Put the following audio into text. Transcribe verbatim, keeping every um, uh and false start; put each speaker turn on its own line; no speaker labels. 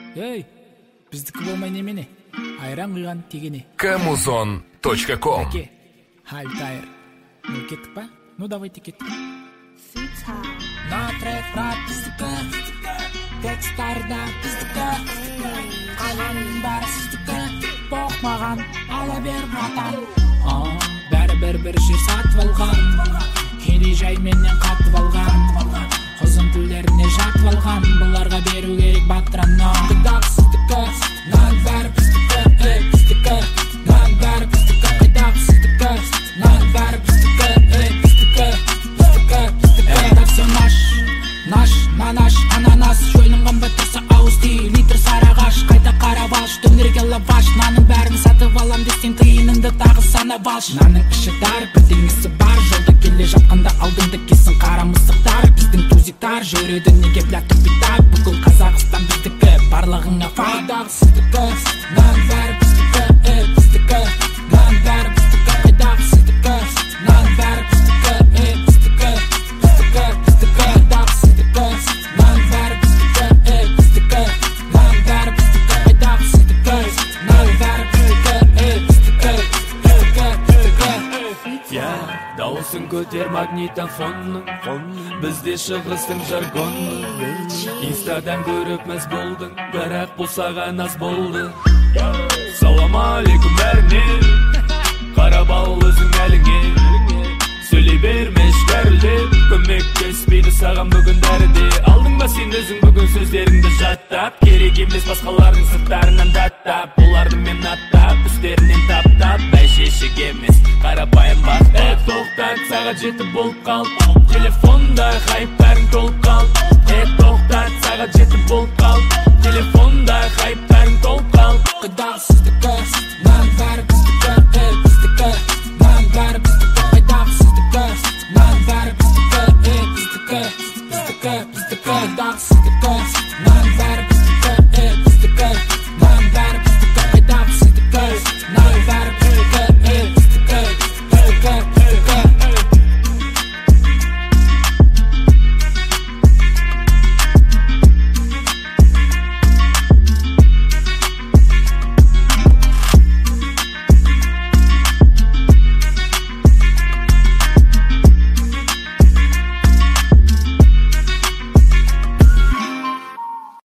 Эй, биздики болмай немене? Айран кыйган тегене.
камузон точка ком.
Таке, Хальтайр. Ну кеттік па? Ну давайте кеттік. На трек рап биздики, текстарда биздики, каланын бары сиздики, бокмаган ала бер братан. Бәрі бір жер сатып алган, кедей жай менен катып алган, кызым тілдеріне жатып алган, буларга беру керек батыраннан. Кыдак сиздики, нан бәрі биздики, эй биздики, нан бәрі биздики, кыдак сиздики, нан бәрі биздики, эй биздики, биздики, биздики. Так все наш, наш, нанаш, ананас, жойнымган батырса ауыз тийл, литр сарыағаш, қайта қарабаш, төңірек лаваш, нанын бәрін сатып алам десең тиыныңды тағы санап алшы. Нанын іші дар, бірдеңесі бар, жолда келе жатқанда алдыңда кесін қара мысықтар, біздің тузиктар жүреді неге бля тупита, бүкіл Қазақстан біздікі, барлығыңа файдағы сіздікі, нан бәрі біздікі, эй біздікі, нан бәрі біздікі, қайдағы сіздікі, нан бәрі біздікі, эй біздікі, біздікі, біздікі, қайдағы сіздікі, нан бәрі біздікі, эй біздікі, нан бәрі біздікі, қайдағы сіздікі, нан бәрі біздікі, эй біздікі, біздікі, біздікі.
Я дауысын көтер магнитофонны, бізде шығыстың жаргонны. Инстадан көріп мәз болдың, бірақ бұл саған аз болды. Салам алейкум бәріне, қарап ал өзің әліңе. Сөйлей бермеш кәрілеп, көмектеспейді саған бүгін дәріде. Алдың ба сен өзің бүгін сөздеріңді жаттап, керек емес басқалардың сырттарынан даттап, оларды мен аттап, үстерінен таптап, бәйшешек емес, қарапайым бақтап. Тоқтат, сағат жеті болып қалд, телефонда хайптарың толып қалд. Тоқтат, сағат жеті болып қалд,